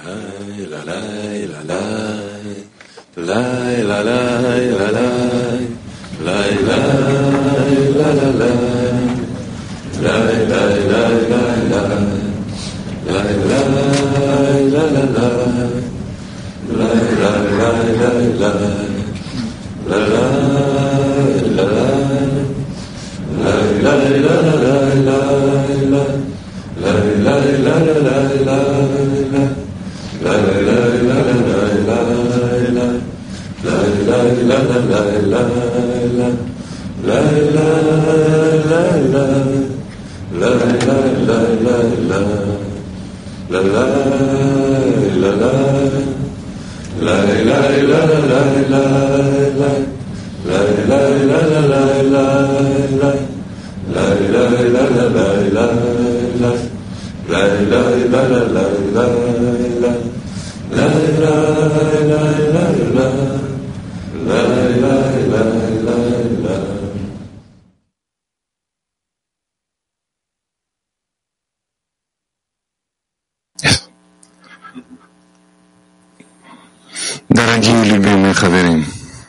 Дорогие любимые хаверим,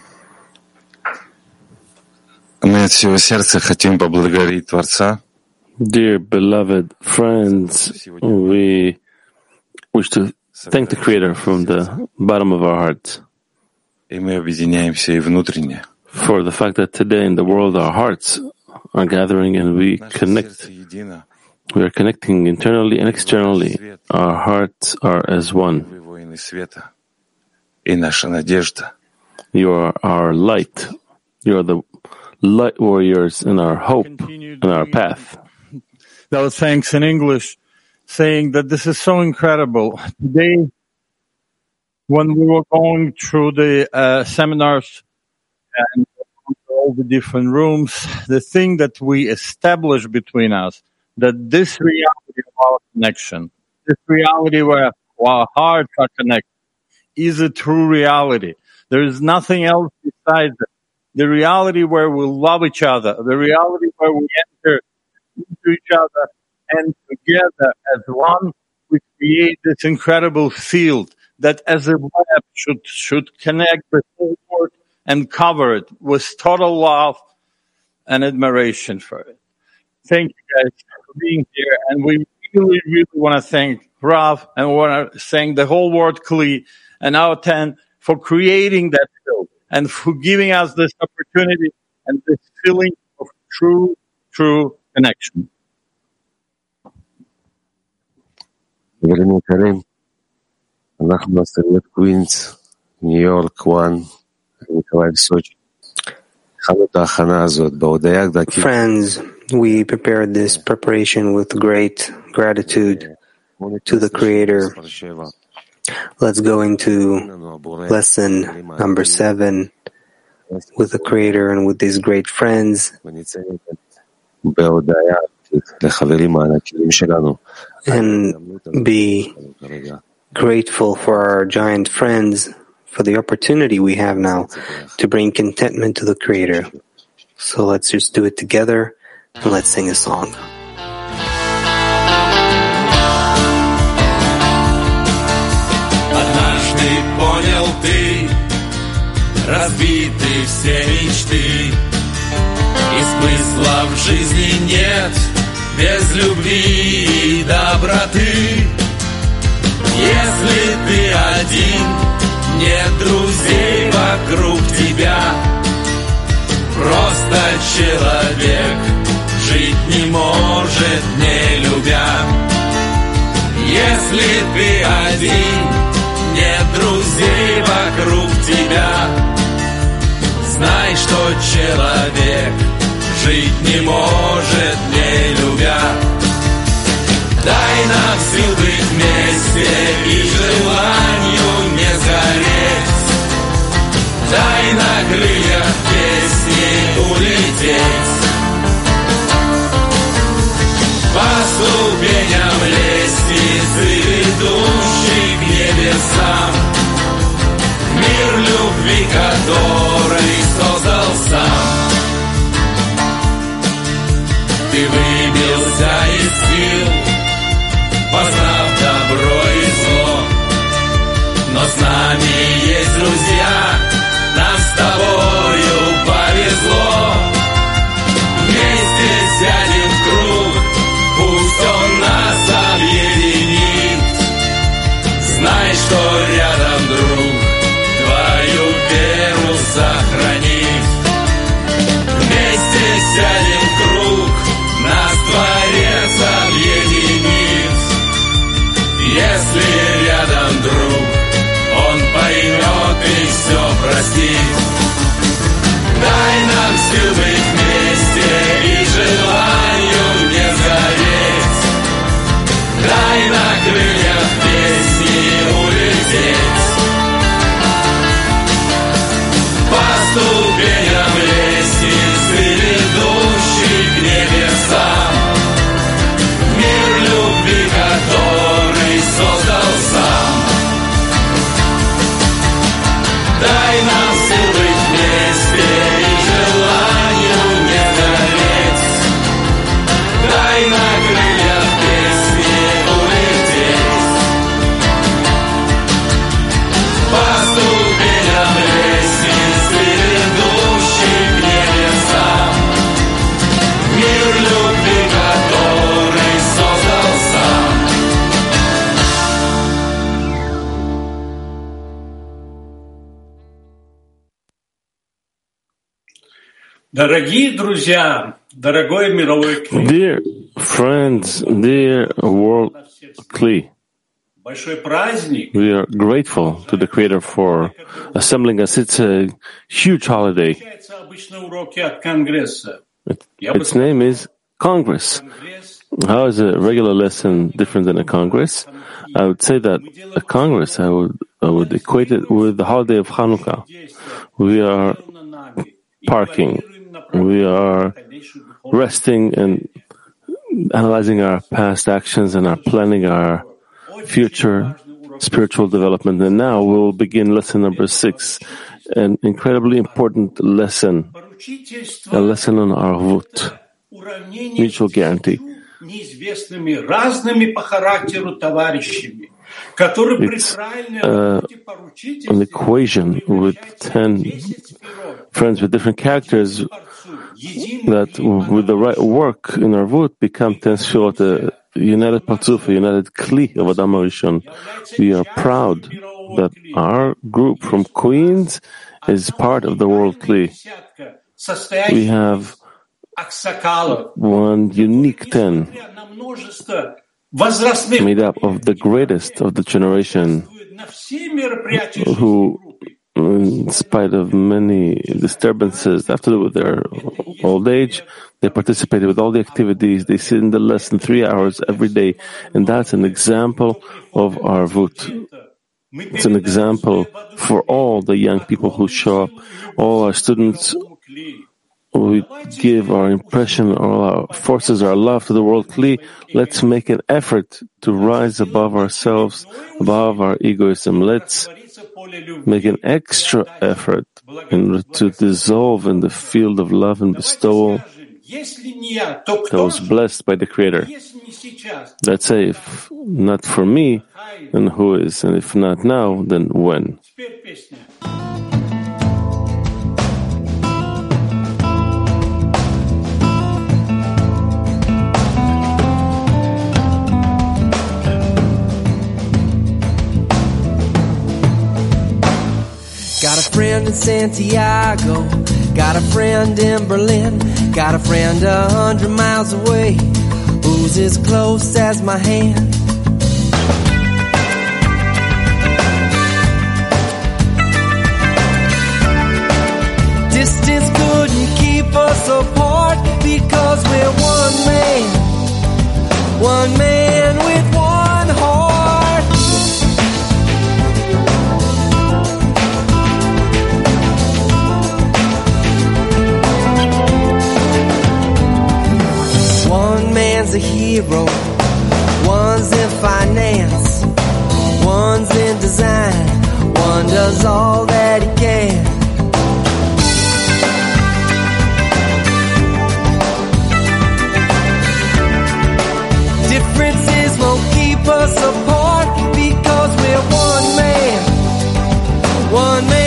мы от всего сердца хотим поблагодарить Творца. Dear beloved friends, we wish to thank the Creator from the bottom of our hearts. И мы объединяемся и внутренне. For the fact that today in the world our hearts are gathering and we connect. We are connecting internally and externally. Our hearts are as one. И наша надежда. You are our light. You are the light warriors in our hope and our path. That was thanks in English, saying that this is so incredible. Today, when we were going through the seminars and all the different rooms, the thing that we established between us, that this reality of our connection, this reality where our hearts are connected, is a true reality. There is nothing else besides it. The reality where we love each other, the reality where we enter into each other and together as one, we create this incredible field that as a web should connect the whole world and cover it with total love and admiration for it. Thank you guys for being here, and we really, really want to thank Rav and we want to thank the whole world Kli and our 10 for creating that field and for giving us this opportunity and this feeling of true connection. חברים יקרים, אנחנו בסרט קווינס, ניו יורק, וואן, נקרא סוצ'י. התחלנו את ההכנה הזאת בהודיה גדולה. Friends, we prepared this preparation with great gratitude to the Creator. Let's go into lesson number 7 with the Creator and with these great friends. And be grateful for our giant friends, for the opportunity we have now to bring contentment to the Creator. So let's just do it together and let's sing a song. Однажды понял ты, разбиты все мечты, и смысла в жизни нет без любви и доброты. Если ты один, нет друзей вокруг тебя, просто человек жить не может, не любя. Если ты один, нет друзей вокруг тебя, знай, что человек жить не может, не любя. Дай нам сил быть вместе и желанию не сгореть. Дай на крыльях песни улететь. По ступеням лестницы, ведущей к небесам, мир любви, который создал сам. Ты выбился из сил, познав добро и зло, друзья, нам с тобою повезло. Вместе сядем в круг, пусть он нас объединит. Знай, что рядом друг твою веру сохранит. Вместе сядем в круг, нас Творец объединит. Если рядом друг, он поймет и все простит. Дай нам сил быть вместе и желанию не сгореть. Дай на крыльях песни улететь. По ступеням лестницы, ведущей к небесам, мир любви, который создал сам. Дай нам сил быть вместе и желанию не гореть. Дай на крыльях песни улететь. По ступеням лестницы, ведущей к небесам, мир любви, который создал сам. Дорогие друзья, дорогой мировой клей, Dear friends, dear world Kli, большой праздник. we are grateful to the Creator for assembling us. It's a huge holiday. Отличаются обычно уроки от Конгресса. Its name is Congress. Конгресс How is a regular lesson different than a Congress? I would say that a Congress, I would equate it with the holiday of Hanukkah. We are parking. We are resting and analyzing our past actions and are planning our future spiritual development. And now we'll begin lesson number 6, an incredibly important lesson, a lesson on Arvut, mutual guarantee. неизвестными, разными по характеру товарищами, которые при правильной работе поручительства An equation with 10 friends with different characters that, with the right work in Arvut, become 10 Sfirot, a united Parzuf, a united Kli of Adam HaRishon. We are proud that our group from Queens is part of the world Kli. We have one unique 10 made up of the greatest of the generation who, in spite of many disturbances that have to do with their old age, they participated with all the activities. They sit in the lesson 3 hours every day, and that's an example of Arvut. It's an example for all the young people who show up, all our students. We give our impression, all our forces, our love to the world Kli. Let's make an effort to rise above ourselves, above our egoism. Let's make an extra effort to dissolve in the field of love and bestowal that was blessed by the Creator. Let's say, if not for me, then who is? And if not now, then when? Got a friend in Santiago, got a friend in Berlin, got a friend 100 miles away, who's as close as my hand. Distance couldn't keep us apart because we're one man with one heart. One man's a hero, one's in finance, one's in design, one does all that he can. Differences won't keep us apart because we're one man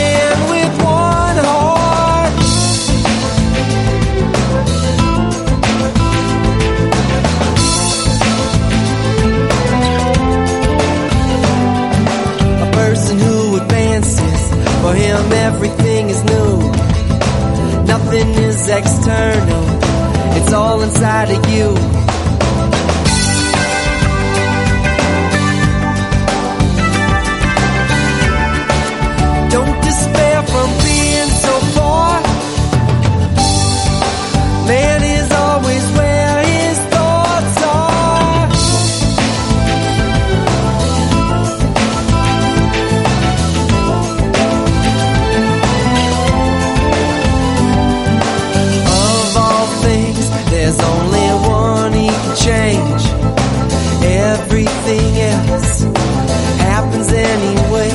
external. It's all inside of you. Don't despair from being so far. Man is always where his thoughts are. Of all things, there's only one he can change. Everything else happens anyway.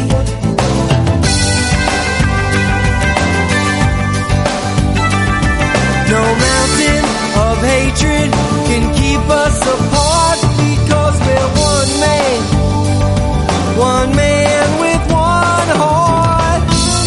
No mountain of hatred can keep us apart, because we're one man with one heart.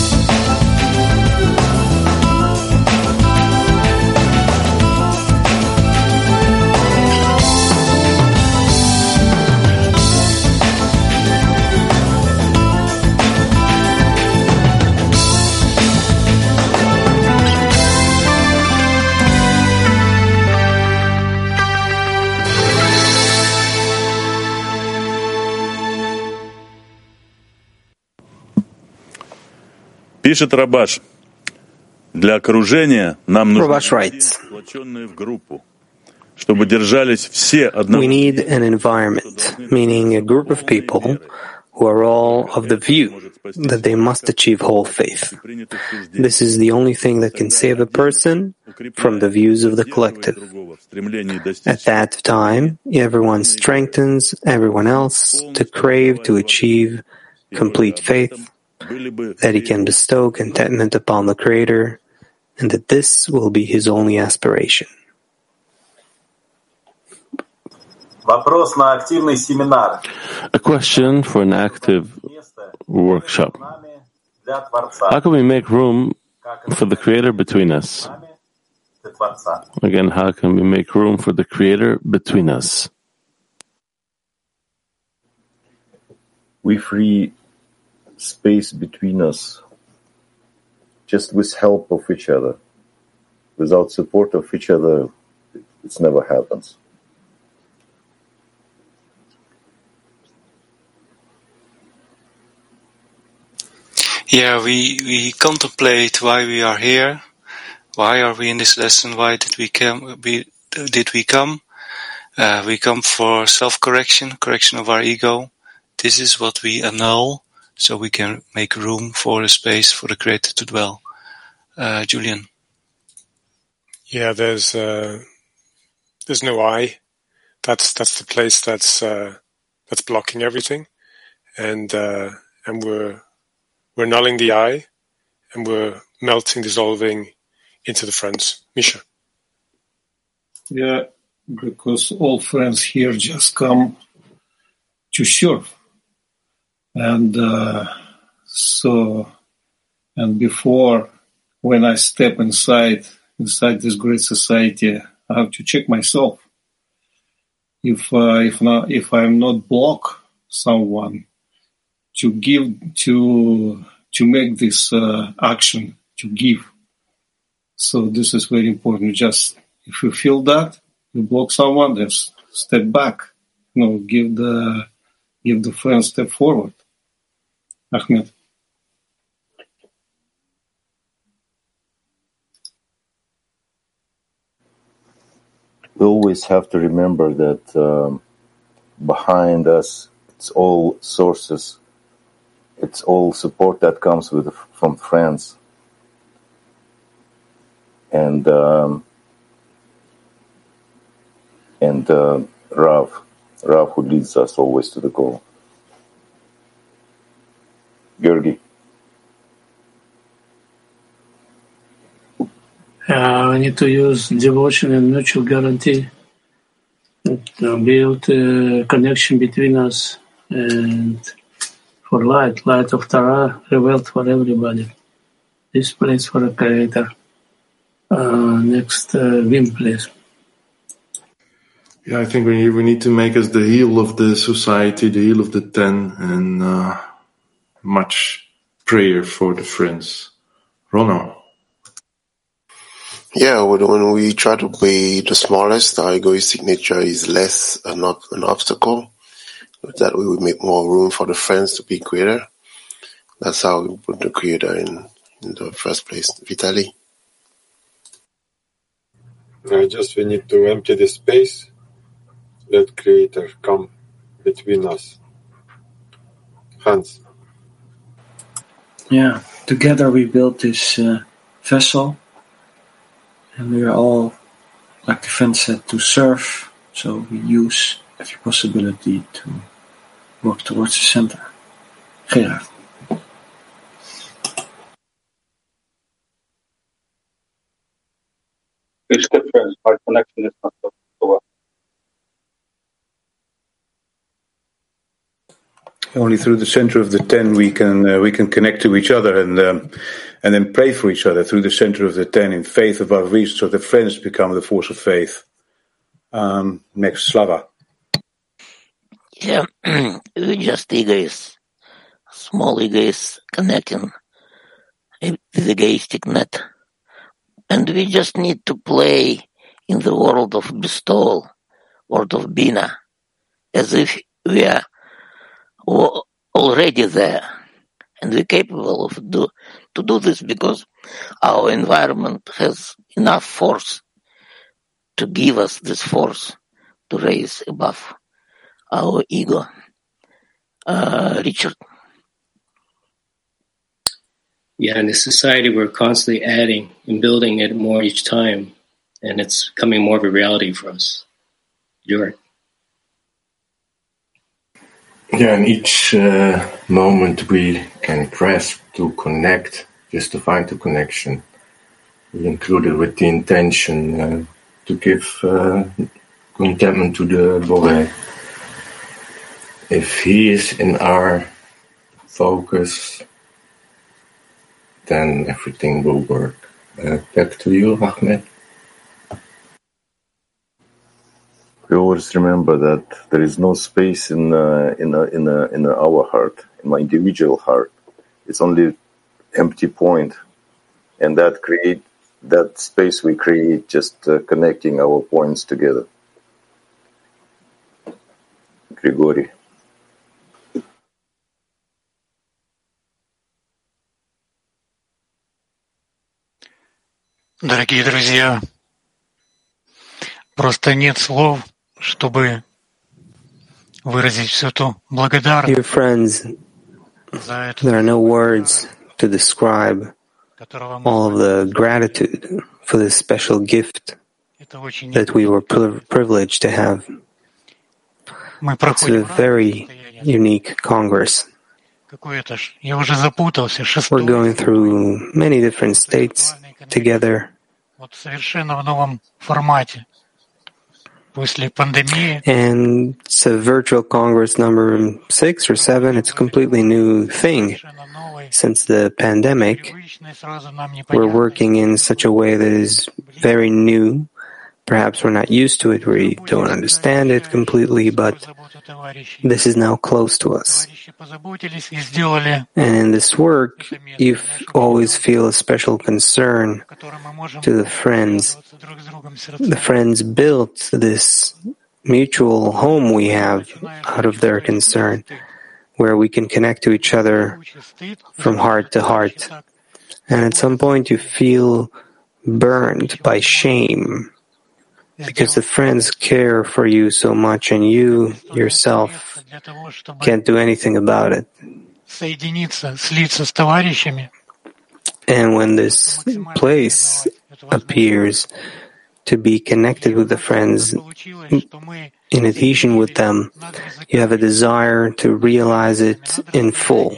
Пишет Рабаш. Для окружения нам нужны сплоченные в группу, чтобы держались все одного. We need an environment, meaning a group of people who are all of the view that they must achieve whole faith. This is the only thing that can save a person from the views of the collective. At that time, everyone strengthens everyone else to crave to achieve complete faith, that he can bestow contentment upon the Creator, and that this will be his only aspiration. A question for an active workshop. How can we make room for the Creator between us? Again, how can we make room for the Creator between us? We free space between us just with help of each other. Without support of each other, it never happens. Yeah, we contemplate why we are here. Why are we in this lesson? Why did we come? We come for self-correction, correction of our ego. This is what we annul, so we can make room for the space for the Creator to dwell. Julian. Yeah, there's no I. That's the place that's blocking everything, and we're nulling the I, and we're melting, dissolving into the friends. Misha. Yeah, because all friends here just come to serve. And before, when I step inside this great society, I have to check myself. If I'm not block someone to give, to make this action, to give. So this is very important. Just if you feel that you block someone, just step back. Give the friend step forward. Ahmed. We always have to remember that behind us, it's all sources. It's all support that comes from friends. And Rav who leads us always to the goal. Georgi. We need to use devotion and mutual guarantee to build a connection between us, and for light of Torah revealed for everybody. This place for a Creator. Next, Wim, please. Yeah, I think we need to make us the heel of the society, the heel of the 10, and much prayer for the friends. Ronald. Yeah, when we try to be the smallest, our egoistic nature is less an obstacle. With that, we would make more room for the friends to be greater. That's how we put the Creator in the first place. Vitaly? Just we need to empty the space, let Creator come between us. Hans. Yeah, together we built this vessel, and we are all, like the friend said, to serve, so we use every possibility to work towards the center. Gerard. It's different. Our connection is not so well. Only through the center of the 10 we can connect to each other and then pray for each other through the center of the 10 in faith above reason, so the friends become the force of faith. Next, Slava. Yeah, we're just egoists, small egoists connecting with the egoistic net. And we just need to play in the world of bestowal, world of Bina, as if we are already there. And we're capable of to do this because our environment has enough force to give us this force to raise above our ego. Richard. Yeah, in this society, we're constantly adding and building it more each time, and it's becoming more of a reality for us. Jordan. Yeah, in each moment we can grasp to connect, just to find the connection. We include it with the intention to give contentment to the Bore. If he is in our focus, then everything will work. Back to you, Ahmed. We always remember that there is no space in our heart, in my individual heart. It's only empty point, and that space we create just connecting our points together. Grigori. Дорогие друзья, просто нет слов, чтобы выразить всю эту благодарность. Dear friends, there are no words to describe all of the gratitude for this special gift that we were privileged to have. It's a very unique Congress. We're going through many different states together. And it's a virtual Congress number 6 or 7. It's a completely new thing. Since the pandemic, we're working in such a way that is very new. Perhaps we're not used to it, we don't understand it completely, but this is now close to us. And in this work, you always feel a special concern to the friends. The friends built this mutual home we have out of their concern, where we can connect to each other from heart to heart. And at some point you feel burned by shame, because the friends care for you so much and you yourself can't do anything about it. And when this place appears to be connected with the friends, in adhesion with them, you have a desire to realize it in full.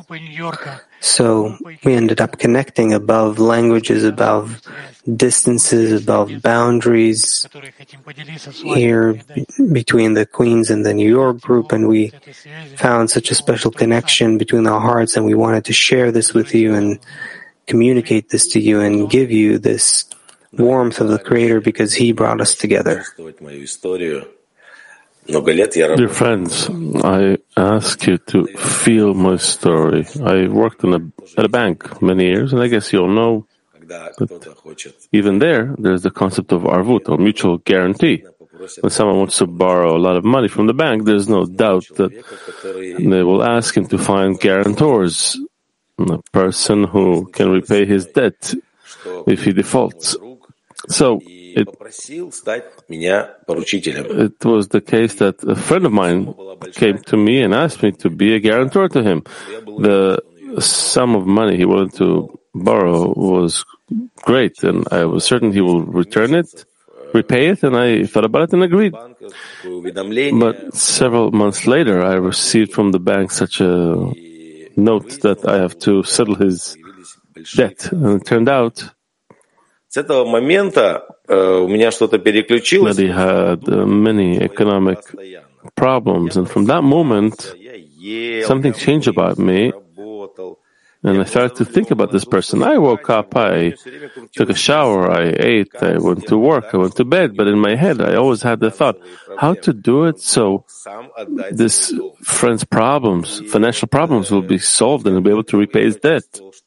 So we ended up connecting above languages, above distances, above boundaries here between the Queens and the New York group, and we found such a special connection between our hearts, and we wanted to share this with you and communicate this to you and give you this warmth of the Creator because He brought us together. Dear friends, I ask you to feel my story. I worked at a bank many years, and I guess you all know But even there's the concept of arvut, or mutual guarantee. When someone wants to borrow a lot of money from the bank, there's no doubt that they will ask him to find guarantors, a person who can repay his debt if he defaults. So it was the case that a friend of mine came to me and asked me to be a guarantor to him. The sum of money he wanted to borrow was great, and I was certain he will repay it, and I thought about it and agreed. But several months later, I received from the bank such a note that I have to settle his debt, and it turned out that he had many economic problems, and from that moment, something changed about me, and I started to think about this person. I woke up, I took a shower, I ate, I went to work, I went to bed, but in my head, I always had the thought, how to do it so this friend's problems, financial problems, will be solved and he'll be able to repay his debt.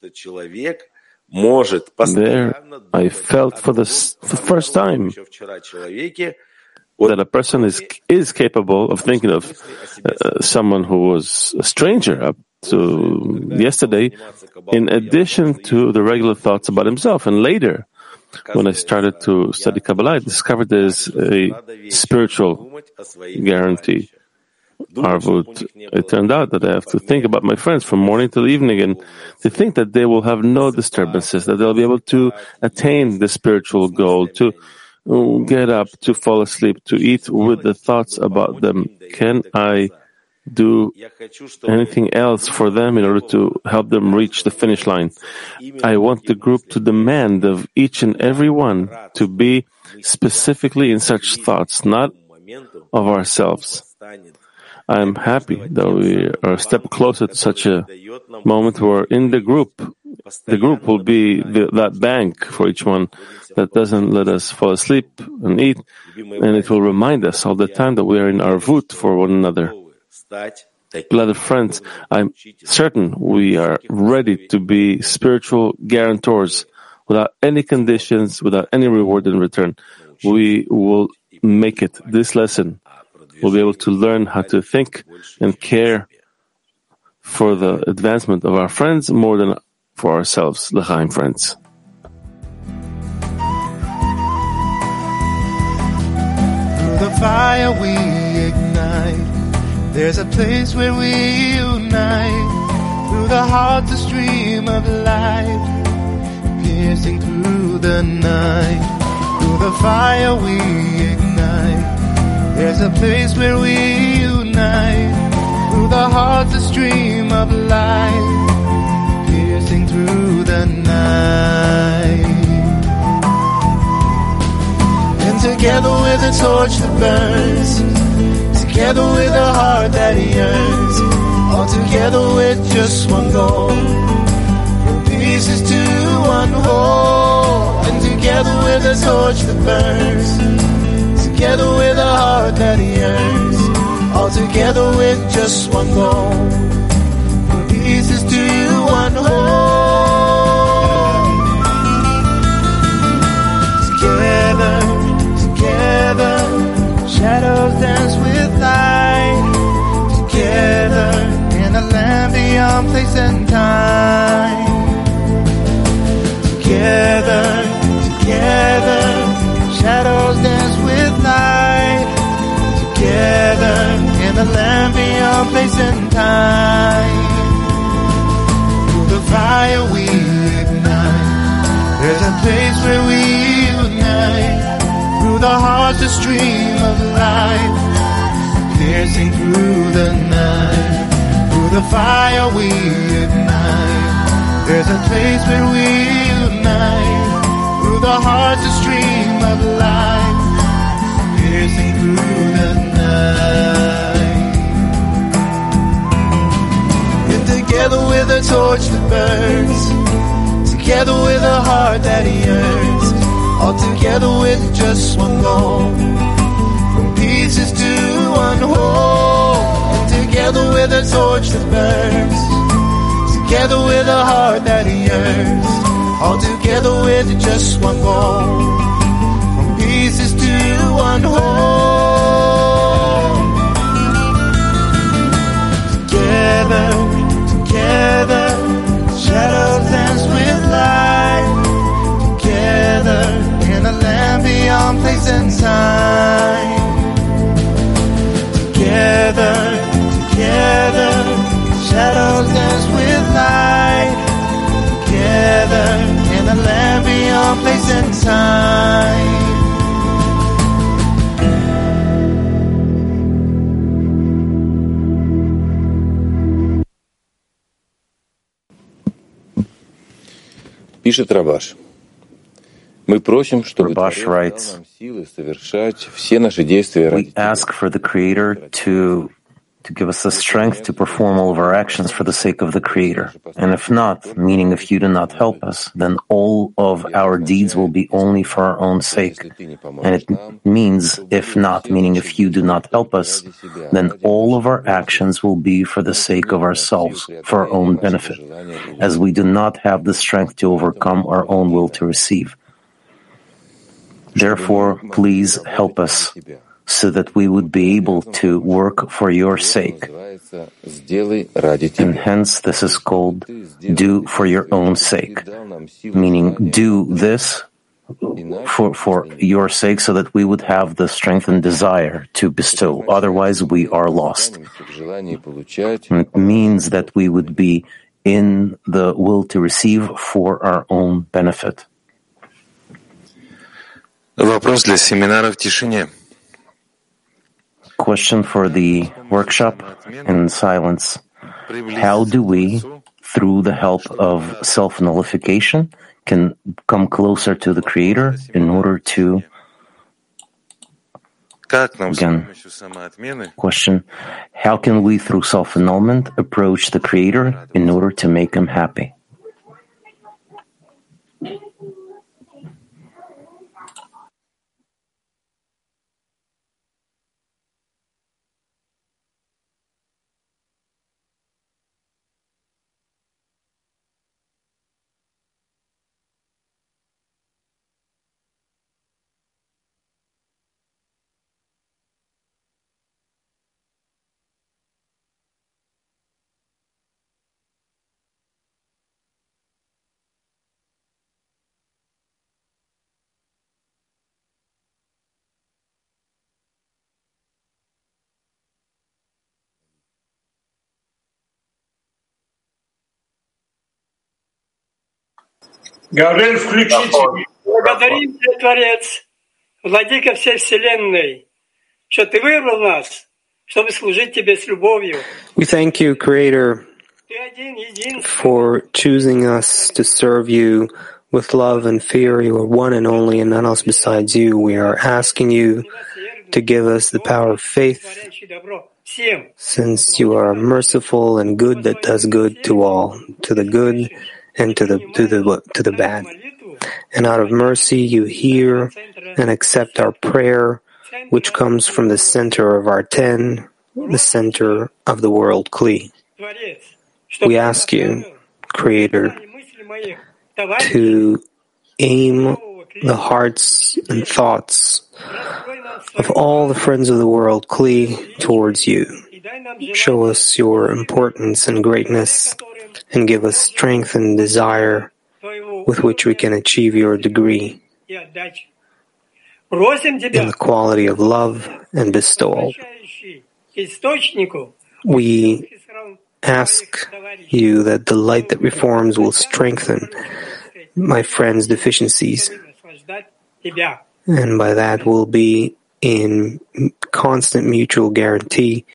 There, I felt for the first time that a person is capable of thinking of someone who was a stranger up to yesterday, in addition to the regular thoughts about himself. And later, when I started to study Kabbalah, I discovered there's a spiritual guarantee, arvut. It turned out that I have to think about my friends from morning till evening, and to think that they will have no disturbances, that they'll be able to attain the spiritual goal, to get up, to fall asleep, to eat with the thoughts about them. Can I do anything else for them in order to help them reach the finish line? I want the group to demand of each and every one to be specifically in such thoughts, not of ourselves. I am happy that we are a step closer to such a moment where in the group will be that bank for each one that doesn't let us fall asleep and eat, and it will remind us all the time that we are in arvut for one another. Beloved friends, I'm certain we are ready to be spiritual guarantors without any conditions, without any reward in return. We will make it. This lesson, we'll be able to learn how to think and care for the advancement of our friends more than for ourselves. L'chaim, friends. Through the fire we ignite. There's a place where we unite. Through the heart, the stream of light, piercing through the night. Through the fire we ignite. There's a place where we unite. Through the heart, the stream of light, piercing through the night. And together with a torch that burns, together with a heart that yearns, all together with just one goal, from pieces to one whole. And together with a torch that burns, together with a heart that yearns, all together with just one goal, from pieces to one whole. Together, together, shadows dance with light, together in a land beyond place and time. Together, together, shadows dance with light, together in a land beyond place and time. Through the fire we ignite. There's a place where we unite. Through the heart's a stream of light, piercing through the night. Through the fire we ignite. There's a place where we unite. Through the heart's a stream of light, piercing through the night. And together with a torch that burns, together with a heart that yearns, all together with just one goal, from pieces to one whole. And together with a torch that burns, together with a heart that yearns, all together with just one goal, from pieces to one whole. Together, together, shadows dance with light. Together, in a land beyond place and time. Together, together, shadows dance with light. Together, in a land beyond place and time. Пишет Рабаш. Мы просим, чтобы Rabash writes, we ask for the Creator to give us the strength to perform all of our actions for the sake of the Creator. And if not, meaning if you do not help us, then all of our deeds will be only for our own sake. And it means if not, meaning if you do not help us, then all of our actions will be for the sake of ourselves, for our own benefit, as we do not have the strength to overcome our own will to receive. Therefore, please help us, so that we would be able to work for your sake. And hence this is called do for your own sake, meaning do this for your sake so that we would have the strength and desire to bestow. Otherwise, we are lost. And it means that we would be in the will to receive for our own benefit. Вопрос для семинара в тишине. Question for the workshop in silence. How do we, through the help of self-nullification, can come closer to the Creator in order to... Again, question. How can we, through self-annulment, approach the Creator in order to make Him happy? Гавриэль, включите. Благодарим тебя, Творец, Владыка всей Вселенной, что ты выбрал нас, чтобы служить тебе с любовью. We thank you, Creator, for choosing us to serve you with love and fear. You are one and only and none else besides you. We are asking you to give us the power of faith, since you are merciful and good that does good to all, to the good and to the bad. And out of mercy you hear and accept our prayer, which comes from the center of our ten, the center of the world Kli. We ask you, Creator, to aim the hearts and thoughts of all the friends of the world Kli towards you. Show us your importance and greatness, and give us strength and desire with which we can achieve your degree in the quality of love and bestowal. We ask you that the light that reforms will strengthen my friend's deficiencies, and by that will be in constant mutual guarantee